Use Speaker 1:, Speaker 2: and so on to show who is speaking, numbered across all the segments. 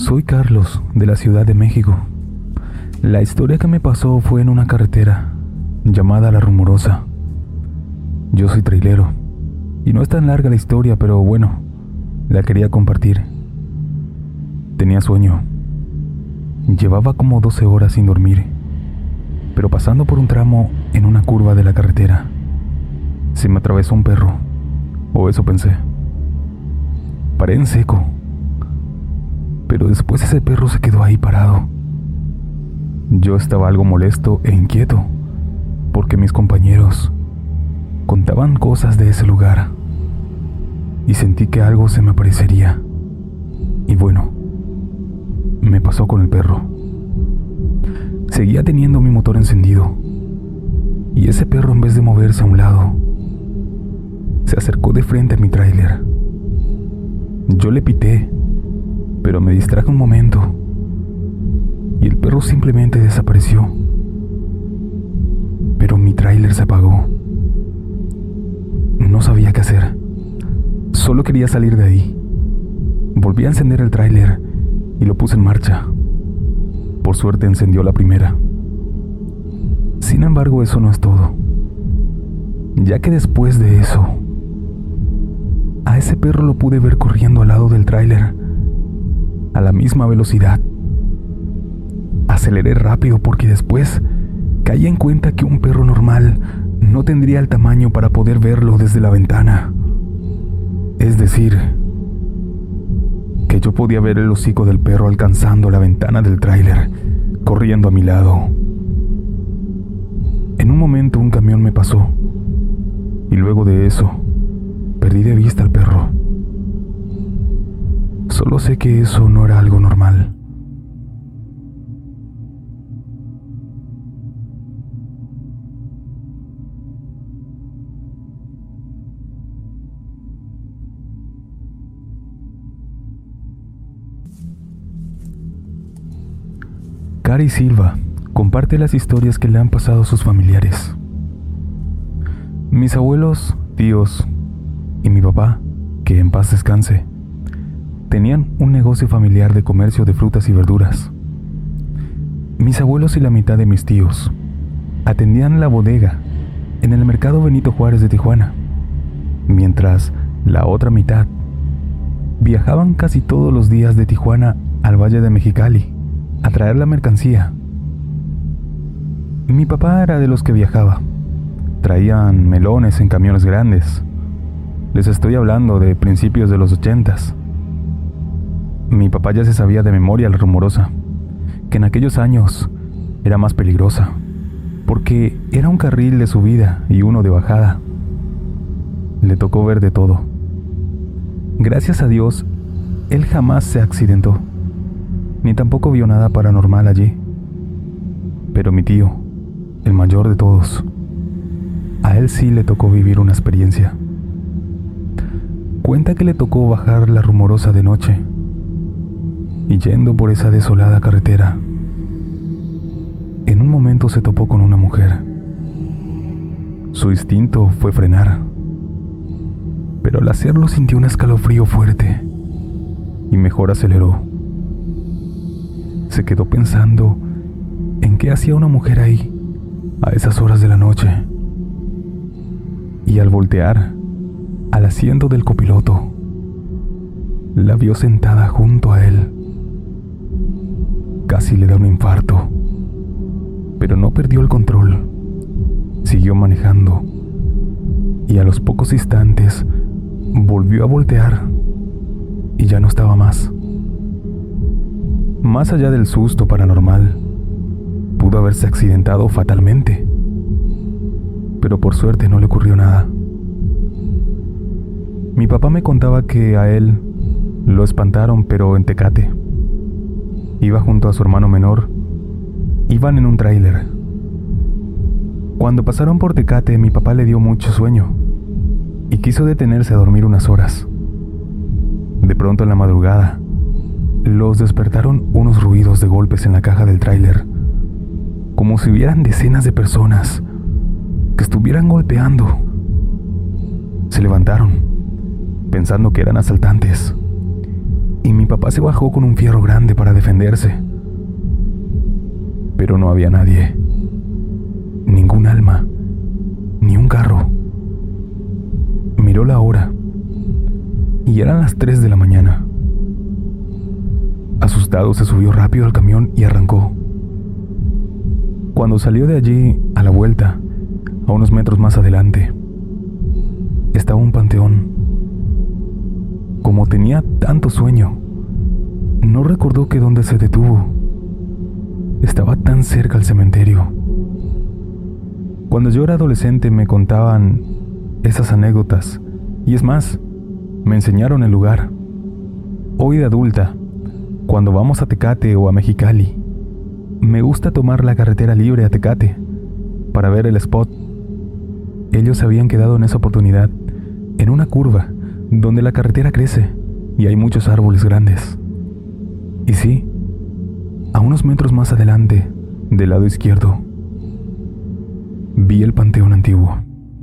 Speaker 1: Soy Carlos, de la Ciudad de México. La historia que me pasó fue en una carretera llamada La Rumorosa. Yo soy trailero y no es tan larga la historia, pero bueno, la quería compartir. Tenía sueño. Llevaba como 12 horas sin dormir, pero pasando por un tramo en una curva de la carretera, se me atravesó un perro, o eso pensé. Paré en seco, pero después ese perro se quedó ahí parado. Yo estaba algo molesto e inquieto, porque mis compañeros contaban cosas de ese lugar, y sentí que algo se me aparecería. Y bueno, me pasó con el perro. Seguía teniendo mi motor encendido, y ese perro, en vez de moverse a un lado, se acercó de frente a mi tráiler. Yo le pité, pero me distraje un momento, y el perro simplemente desapareció. Pero mi tráiler se apagó. No sabía qué hacer. Solo quería salir de ahí. Volví a encender el tráiler y lo puse en marcha. Por suerte encendió la primera. Sin embargo, eso no es todo, ya que después de eso, a ese perro lo pude ver corriendo al lado del tráiler a la misma velocidad. Aceleré rápido porque después caí en cuenta que un perro normal no tendría el tamaño para poder verlo desde la ventana. Es decir, que yo podía ver el hocico del perro alcanzando la ventana del tráiler, corriendo a mi lado. En un momento un camión me pasó, y luego de eso, perdí de vista al perro. Solo sé que eso no era algo normal. Cari Silva comparte las historias que le han pasado a sus familiares. Mis abuelos, tíos y mi papá, que en paz descanse, tenían un negocio familiar de comercio de frutas y verduras. Mis abuelos y la mitad de mis tíos atendían la bodega en el mercado Benito Juárez de Tijuana, mientras la otra mitad viajaban casi todos los días de Tijuana al Valle de Mexicali a traer la mercancía. Mi papá era de los que viajaba. Traían melones en camiones grandes. Les estoy hablando de principios de los 80s. Mi papá ya se sabía de memoria La Rumorosa, que en aquellos años era más peligrosa, porque era un carril de subida y uno de bajada. Le tocó ver de todo. Gracias a Dios, él jamás se accidentó, ni tampoco vio nada paranormal allí. Pero mi tío, el mayor de todos, a él sí le tocó vivir una experiencia. Cuenta que le tocó bajar La Rumorosa de noche, y yendo por esa desolada carretera, en un momento se topó con una mujer. Su instinto fue frenar, pero al hacerlo sintió un escalofrío fuerte y mejor aceleró. Se quedó pensando en qué hacía una mujer ahí a esas horas de la noche, y al voltear al asiento del copiloto, la vio sentada junto a él. Casi le da un infarto, pero no perdió el control. Siguió manejando, y a los pocos instantes volvió a voltear y ya no estaba más. Más allá del susto paranormal, pudo haberse accidentado fatalmente, pero por suerte no le ocurrió nada. Mi papá me contaba que a él lo espantaron, pero en Tecate. Iba junto a su hermano menor. Iban en un tráiler. Cuando pasaron por Tecate, mi papá le dio mucho sueño y quiso detenerse a dormir unas horas. De pronto, en la madrugada, los despertaron unos ruidos de golpes en la caja del tráiler, como si hubieran decenas de personas que estuvieran golpeando. Se levantaron, pensando que eran asaltantes, y mi papá se bajó con un fierro grande para defenderse. Pero no había nadie, ningún alma, ni un carro. Miró la hora y eran las 3 de la mañana. Asustado se subió rápido al camión y arrancó. Cuando salió de allí, a la vuelta, a unos metros más adelante, estaba un panteón. Como tenía tanto sueño, no recordó que dónde se detuvo. Estaba tan cerca al cementerio. Cuando yo era adolescente me contaban esas anécdotas, y es más, me enseñaron el lugar. Hoy de adulta, cuando vamos a Tecate o a Mexicali, me gusta tomar la carretera libre a Tecate para ver el spot. Ellos se habían quedado en esa oportunidad, en una curva donde la carretera crece y hay muchos árboles grandes. Y sí, a unos metros más adelante, del lado izquierdo, vi el panteón antiguo.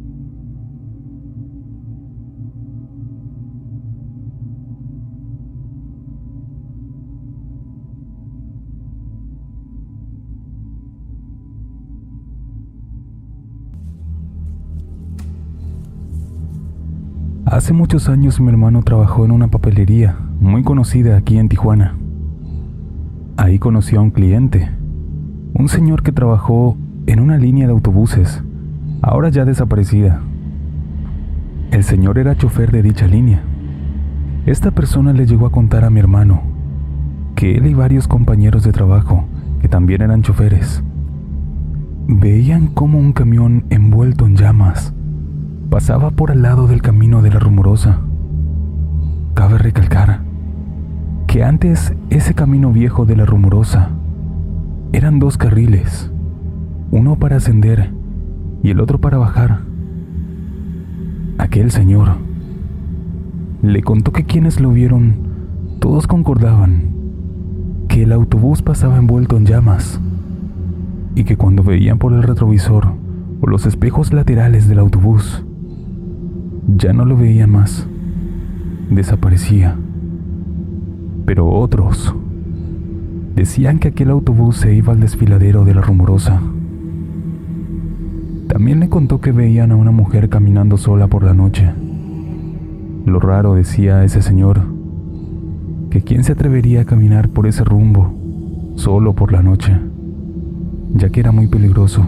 Speaker 1: Hace muchos años mi hermano trabajó en una papelería muy conocida aquí en Tijuana. Ahí conoció a un cliente, un señor que trabajó en una línea de autobuses, ahora ya desaparecida. El señor era chofer de dicha línea. Esta persona le llegó a contar a mi hermano que él y varios compañeros de trabajo, que también eran choferes, veían cómo un camión envuelto en llamas pasaba por al lado del camino de la Rumorosa. Cabe recalcar que antes ese camino viejo de la Rumorosa eran 2 carriles, uno para ascender y el otro para bajar. Aquel señor le contó que quienes lo vieron todos concordaban que el autobús pasaba envuelto en llamas y que cuando veían por el retrovisor o los espejos laterales del autobús, ya no lo veían más, desaparecía. Pero otros decían que aquel autobús se iba al desfiladero de la Rumorosa. También le contó que veían a una mujer caminando sola por la noche. Lo raro, decía ese señor, que quién se atrevería a caminar por ese rumbo solo por la noche, ya que era muy peligroso.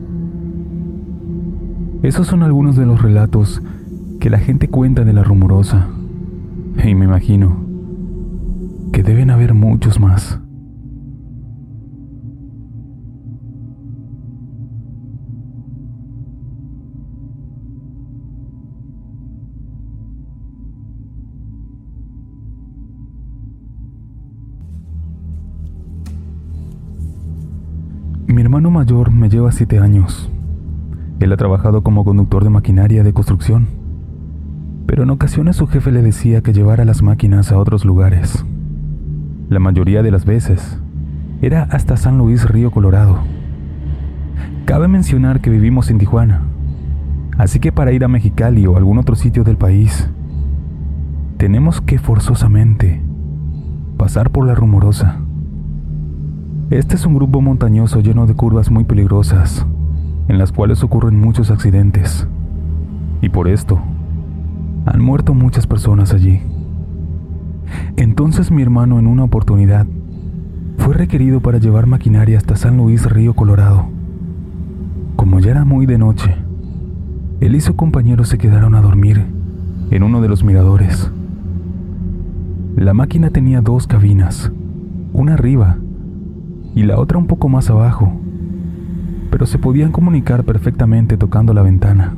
Speaker 1: Esos son algunos de los relatos que la gente cuenta de la Rumorosa, y me imagino que deben haber muchos más. Mi hermano mayor me lleva 7 años. Él ha trabajado como conductor de maquinaria de construcción, pero en ocasiones su jefe le decía que llevara las máquinas a otros lugares. La mayoría de las veces era hasta San Luis Río Colorado. Cabe mencionar que vivimos en Tijuana, así que para ir a Mexicali o algún otro sitio del país, tenemos que forzosamente pasar por la Rumorosa. Este es un grupo montañoso lleno de curvas muy peligrosas, en las cuales ocurren muchos accidentes, y por esto han muerto muchas personas allí. Entonces mi hermano, en una oportunidad, fue requerido para llevar maquinaria hasta San Luis Río Colorado. Como ya era muy de noche, él y su compañero se quedaron a dormir en uno de los miradores. La máquina tenía 2 cabinas, una arriba y la otra un poco más abajo, pero se podían comunicar perfectamente tocando la ventana.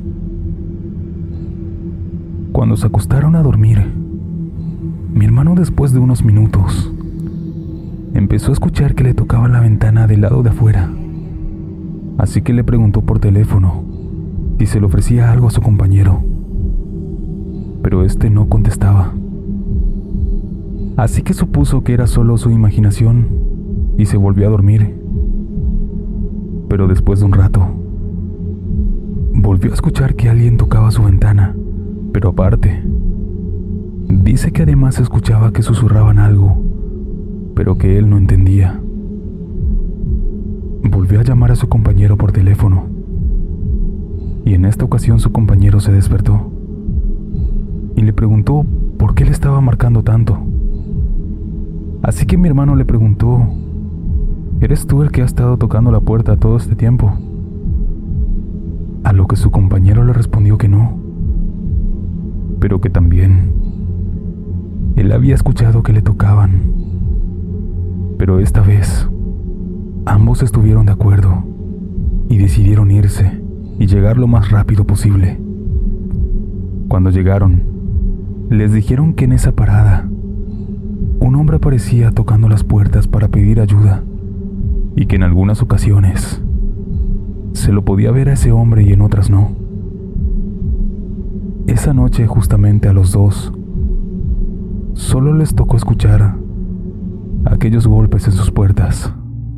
Speaker 1: Cuando se acostaron a dormir, mi hermano, después de unos minutos, empezó a escuchar que le tocaban la ventana del lado de afuera. Así que le preguntó por teléfono si se le ofrecía algo a su compañero, pero este no contestaba. Así que supuso que era solo su imaginación y se volvió a dormir. Pero después de un rato, volvió a escuchar que alguien tocaba su ventana, pero aparte, Dice que además escuchaba que susurraban algo, pero que él no entendía. Volvió a llamar a su compañero por teléfono, y en esta ocasión su compañero se despertó y le preguntó por qué le estaba marcando tanto. Así que mi hermano le preguntó: ¿eres tú el que ha estado tocando la puerta todo este tiempo? A lo que su compañero le respondió que no, pero que también él había escuchado que le tocaban. Pero esta vez ambos estuvieron de acuerdo y decidieron irse y llegar lo más rápido posible. Cuando llegaron, les dijeron que en esa parada un hombre aparecía tocando las puertas para pedir ayuda y que en algunas ocasiones se lo podía ver a ese hombre y en otras no. Esa noche, justamente a los dos, solo les tocó escuchar aquellos golpes en sus puertas.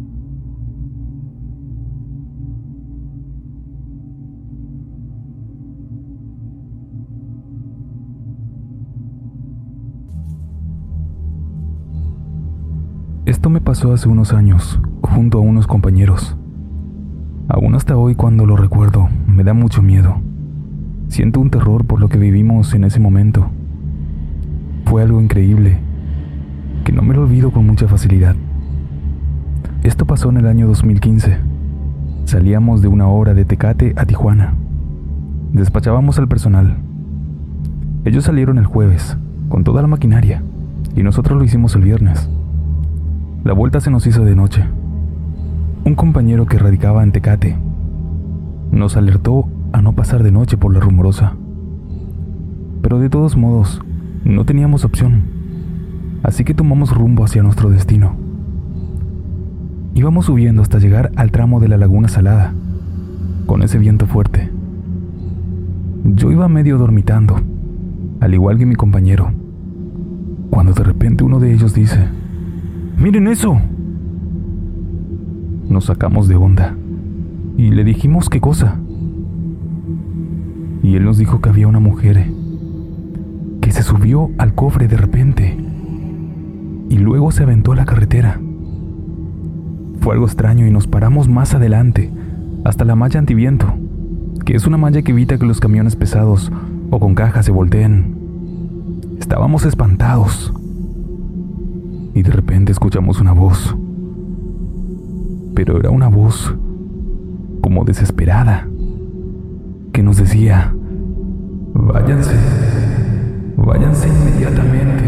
Speaker 1: Esto me pasó hace unos años, junto a unos compañeros. Aún hasta hoy, cuando lo recuerdo, me da mucho miedo. Siento un terror por lo que vivimos en ese momento. Fue algo increíble, que no me lo olvido con mucha facilidad. Esto pasó en el año 2015. Salíamos de una hora de Tecate a Tijuana. Despachábamos al personal. Ellos salieron el jueves, con toda la maquinaria, y nosotros lo hicimos el viernes. La vuelta se nos hizo de noche. Un compañero que radicaba en Tecate nos alertó a no pasar de noche por la Rumorosa. Pero de todos modos, no teníamos opción, así que tomamos rumbo hacia nuestro destino. Íbamos subiendo hasta llegar al tramo de la Laguna Salada, con ese viento fuerte. Yo iba medio dormitando, al igual que mi compañero, cuando de repente uno de ellos dice: ¡miren eso! Nos sacamos de onda y le dijimos qué cosa. Y él nos dijo que había una mujer que se subió al cofre de repente y luego se aventó a la carretera. Fue algo extraño y nos paramos más adelante, hasta la malla antiviento, que es una malla que evita que los camiones pesados o con cajas se volteen. Estábamos espantados y de repente escuchamos una voz, pero era una voz como desesperada, que nos decía: váyanse, váyanse inmediatamente.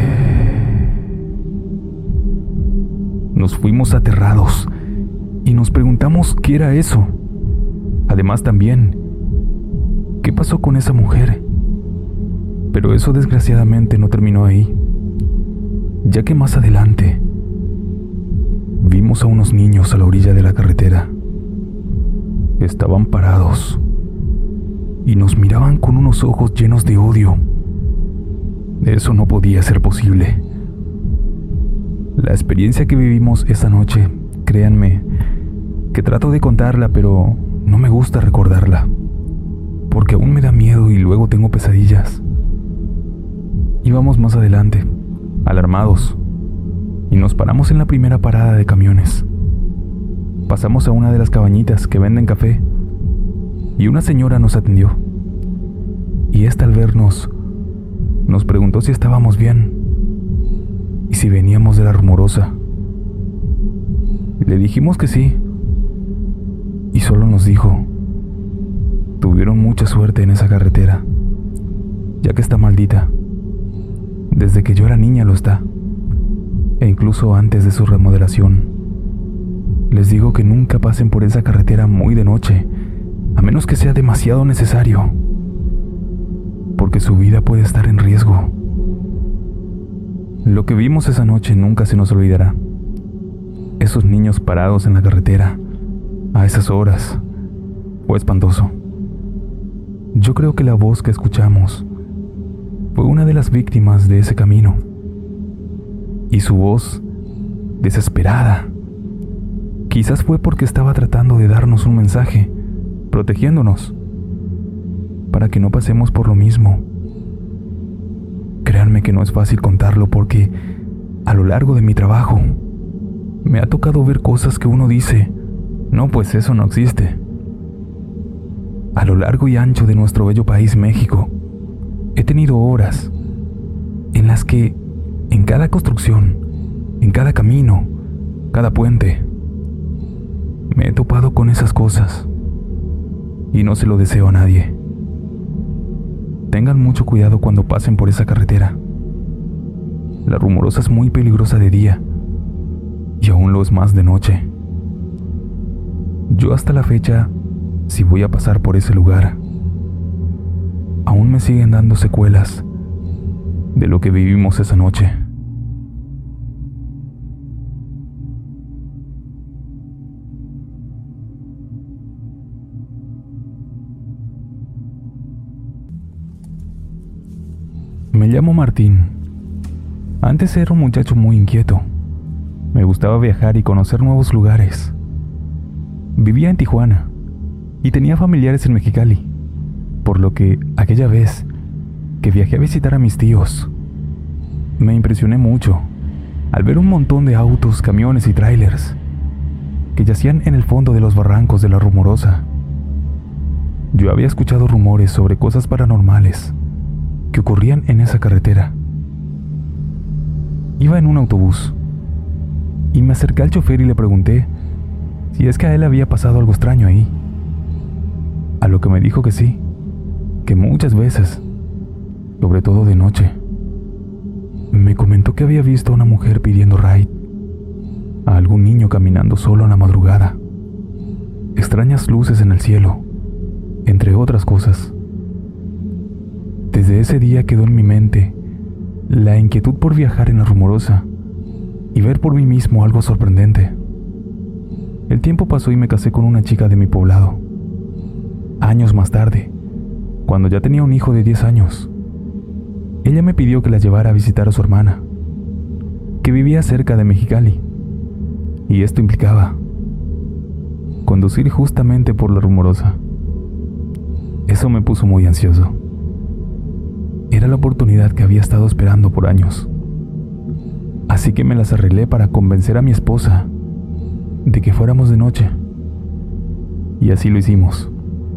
Speaker 1: Nos fuimos aterrados y nos preguntamos qué era eso. Además también, ¿qué pasó con esa mujer? Pero eso desgraciadamente no terminó ahí, ya que más adelante vimos a unos niños a la orilla de la carretera. Estaban parados y nos miraban con unos ojos llenos de odio. Eso no podía ser posible. La experiencia que vivimos esa noche, créanme, que trato de contarla, pero no me gusta recordarla, porque aún me da miedo y luego tengo pesadillas. Íbamos más adelante, alarmados, y nos paramos en la primera parada de camiones. Pasamos a una de las cabañitas que venden café, y una señora nos atendió. Y esta, al vernos, nos preguntó si estábamos bien y si veníamos de la Rumorosa. Le dijimos que sí, y solo nos dijo: tuvieron mucha suerte en esa carretera, ya que está maldita. Desde que yo era niña lo está, e incluso antes de su remodelación. Les digo que nunca pasen por esa carretera muy de noche, a menos que sea demasiado necesario, porque su vida puede estar en riesgo. Lo que vimos esa noche nunca se nos olvidará. Esos niños parados en la carretera, a esas horas, fue espantoso. Yo creo que la voz que escuchamos fue una de las víctimas de ese camino, y su voz, desesperada, quizás fue porque estaba tratando de darnos un mensaje, protegiéndonos, para que no pasemos por lo mismo. Créanme créanme que no es fácil contarlo porque a lo largo de mi trabajo me ha tocado ver cosas que uno dice, no, pues eso no existe. A lo largo y ancho de nuestro bello país México, he tenido horas en las que en cada construcción, en cada camino, cada puente, me he topado con esas cosas y no se lo deseo a nadie. Tengan mucho cuidado cuando pasen por esa carretera. La Rumorosa es muy peligrosa de día y aún lo es más de noche. Yo hasta la fecha, si voy a pasar por ese lugar, aún me siguen dando secuelas de lo que vivimos esa noche. Me llamo Martín. Antes era un muchacho muy inquieto. Me gustaba viajar y conocer nuevos lugares. Vivía en Tijuana y tenía familiares en Mexicali, por lo que aquella vez que viajé a visitar a mis tíos, me impresioné mucho al ver un montón de autos, camiones y trailers que yacían en el fondo de los barrancos de la Rumorosa. Yo había escuchado rumores sobre cosas paranormales que ocurrían en esa carretera. Iba en un autobús y me acerqué al chofer y le pregunté si es que a él había pasado algo extraño ahí. A lo que me dijo que sí, que muchas veces, sobre todo de noche. Me comentó que había visto a una mujer pidiendo ride, a algún niño caminando solo en la madrugada, extrañas luces en el cielo, entre otras cosas. Desde ese día quedó en mi mente la inquietud por viajar en la Rumorosa y ver por mí mismo algo sorprendente. El tiempo pasó y me casé con una chica de mi poblado. Años más tarde, cuando ya tenía un hijo de 10 años, ella me pidió que la llevara a visitar a su hermana, que vivía cerca de Mexicali, y esto implicaba conducir justamente por la Rumorosa. Eso me puso muy ansioso. Era la oportunidad que había estado esperando por años. Así que me las arreglé para convencer a mi esposa de que fuéramos de noche. Y así lo hicimos.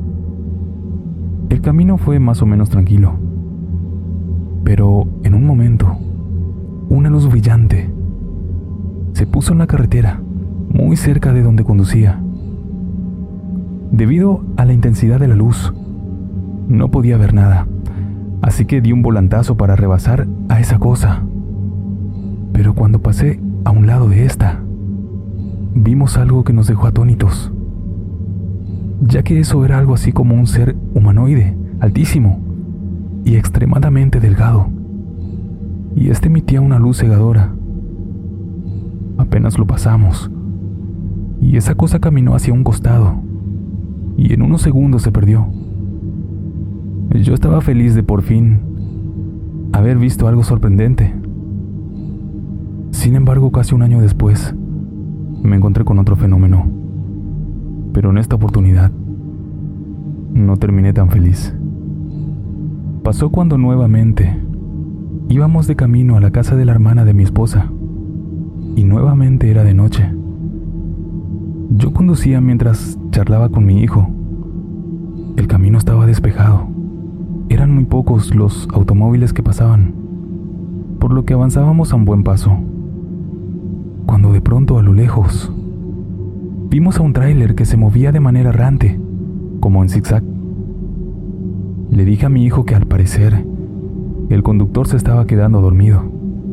Speaker 1: El camino fue más o menos tranquilo. Pero en un momento, una luz brillante se puso en la carretera, muy cerca de donde conducía. Debido a la intensidad de la luz, no podía ver nada. Así que di un volantazo para rebasar a esa cosa. Pero cuando pasé a un lado de esta, vimos algo que nos dejó atónitos, ya que eso era algo así como un ser humanoide, altísimo y extremadamente delgado, y este emitía una luz cegadora. Apenas lo pasamos, y esa cosa caminó hacia un costado, y en unos segundos se perdió. Yo estaba feliz de por fin haber visto algo sorprendente. Sin embargo, casi un año después, me encontré con otro fenómeno. Pero en esta oportunidad, no terminé tan feliz. Pasó cuando nuevamente íbamos de camino a la casa de la hermana de mi esposa, y nuevamente era de noche. Yo conducía mientras charlaba con mi hijo. El camino estaba despejado. Eran muy pocos los automóviles que pasaban, por lo que avanzábamos a un buen paso. Cuando de pronto a lo lejos vimos a un tráiler que se movía de manera errante, como en zigzag. Le dije a mi hijo que al parecer el conductor se estaba quedando dormido.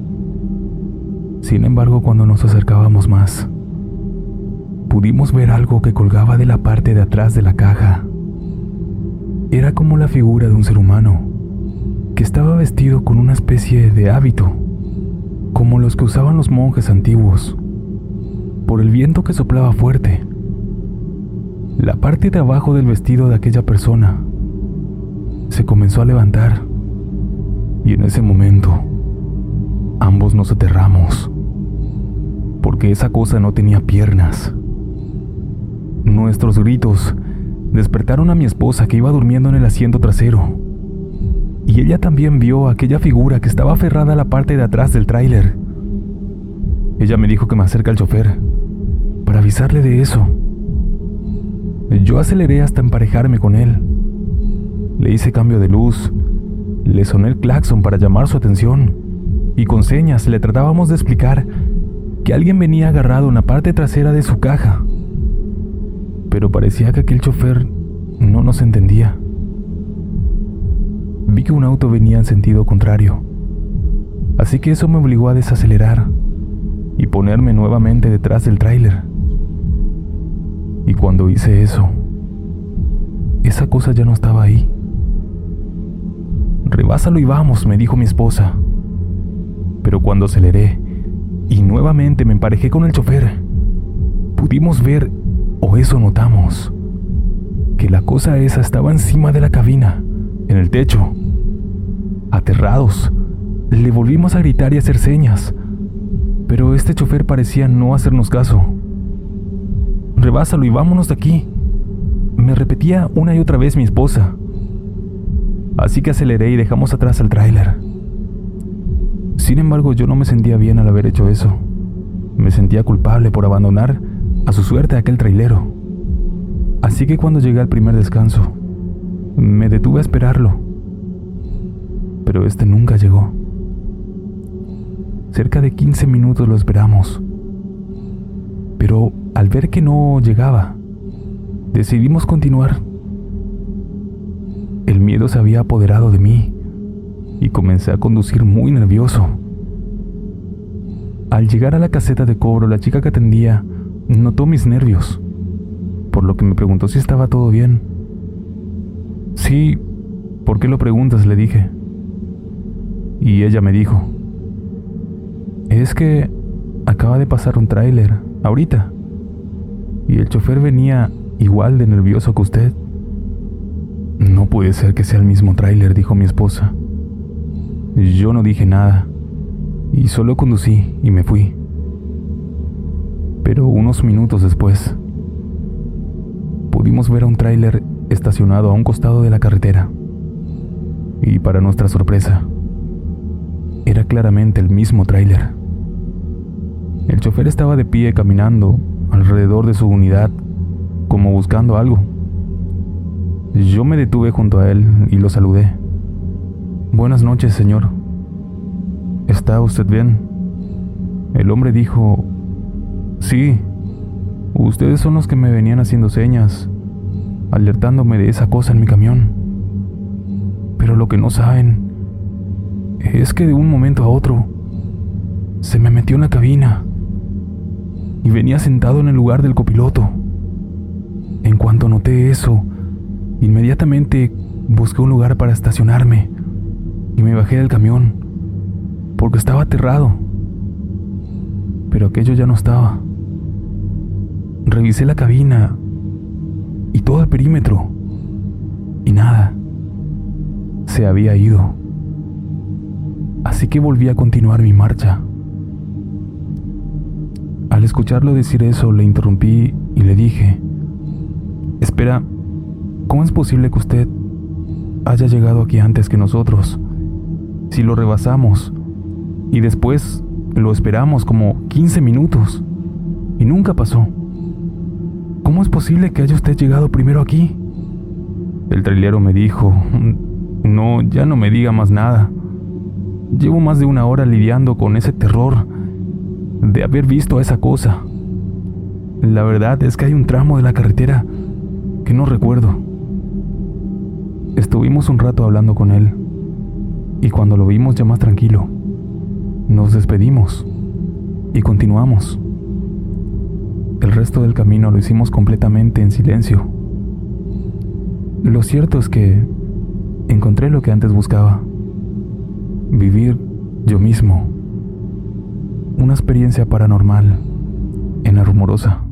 Speaker 1: Sin embargo, cuando nos acercábamos más, pudimos ver algo que colgaba de la parte de atrás de la caja. Era como la figura de un ser humano que estaba vestido con una especie de hábito, como los que usaban los monjes antiguos. Por el viento que soplaba fuerte, la parte de abajo del vestido de aquella persona se comenzó a levantar, y en ese momento ambos nos aterramos, porque esa cosa no tenía piernas. Nuestros gritos despertaron a mi esposa, que iba durmiendo en el asiento trasero, y y ella también vio aquella figura que estaba aferrada a la parte de atrás del tráiler. Ella me dijo que me acerque al chofer para avisarle de eso. Yo aceleré hasta emparejarme con él. Le hice cambio de luz, le soné el claxon para llamar su atención y con señas le tratábamos de explicar que alguien venía agarrado en la parte trasera de su caja. Pero parecía que aquel chofer no nos entendía. Vi que un auto venía en sentido contrario, así que eso me obligó a desacelerar y ponerme nuevamente detrás del tráiler. Y cuando hice eso, esa cosa ya no estaba ahí. «Rebásalo y vamos», me dijo mi esposa. Pero cuando aceleré y nuevamente me emparejé con el chofer, pudimos ver, o eso notamos, que la cosa esa estaba encima de la cabina, en el techo. Aterrados, le volvimos a gritar y hacer señas, pero este chofer parecía no hacernos caso. «Rebásalo y vámonos de aquí», me repetía una y otra vez mi esposa. Así que aceleré y dejamos atrás al tráiler. Sin embargo, yo no me sentía bien al haber hecho eso. Me sentía culpable por abandonar a su suerte a aquel trailero. Así que cuando llegué al primer descanso, me detuve a esperarlo. Pero este nunca llegó. Cerca de 15 minutos lo esperamos. Pero al ver que no llegaba, decidimos continuar. El miedo se había apoderado de mí y comencé a conducir muy nervioso. Al llegar a la caseta de cobro, la chica que atendía notó mis nervios, por lo que me preguntó si estaba todo bien. «Sí, ¿por qué lo preguntas?», le dije. Y ella me dijo: «Es que acaba de pasar un tráiler ahorita y el chofer venía igual de nervioso que usted». «No puede ser que sea el mismo tráiler», dijo mi esposa. Yo no dije nada y solo conducí y me fui. Pero unos minutos después, pudimos ver a un tráiler estacionado a un costado de la carretera. Y para nuestra sorpresa, era claramente el mismo tráiler. El chofer estaba de pie caminando alrededor de su unidad, como buscando algo. Yo me detuve junto a él y lo saludé. «Buenas noches, señor. ¿Está usted bien?». El hombre dijo: «Sí, ustedes son los que me venían haciendo señas, alertándome de esa cosa en mi camión. Pero lo que no saben es que de un momento a otro se me metió en la cabina y venía sentado en el lugar del copiloto. En cuanto noté eso, inmediatamente busqué un lugar para estacionarme y me bajé del camión porque estaba aterrado. Pero aquello ya no estaba. Revisé la cabina y todo el perímetro y nada. Se había ido. Así que volví a continuar mi marcha. Al escucharlo decir eso, le interrumpí y le dije: «Espera, ¿cómo es posible que usted haya llegado aquí antes que nosotros? Si lo rebasamos y después lo esperamos como 15 minutos y nunca pasó. ¿Cómo es posible que haya usted llegado primero aquí?». El trailero me dijo: «No, ya no me diga más nada. Llevo más de una hora lidiando con ese terror de haber visto a esa cosa. La verdad es que hay un tramo de la carretera que no recuerdo». Estuvimos un rato hablando con él y cuando lo vimos ya más tranquilo, nos despedimos y continuamos. El resto del camino lo hicimos completamente en silencio. Lo cierto es que encontré lo que antes buscaba: vivir yo mismo una experiencia paranormal en La Rumorosa.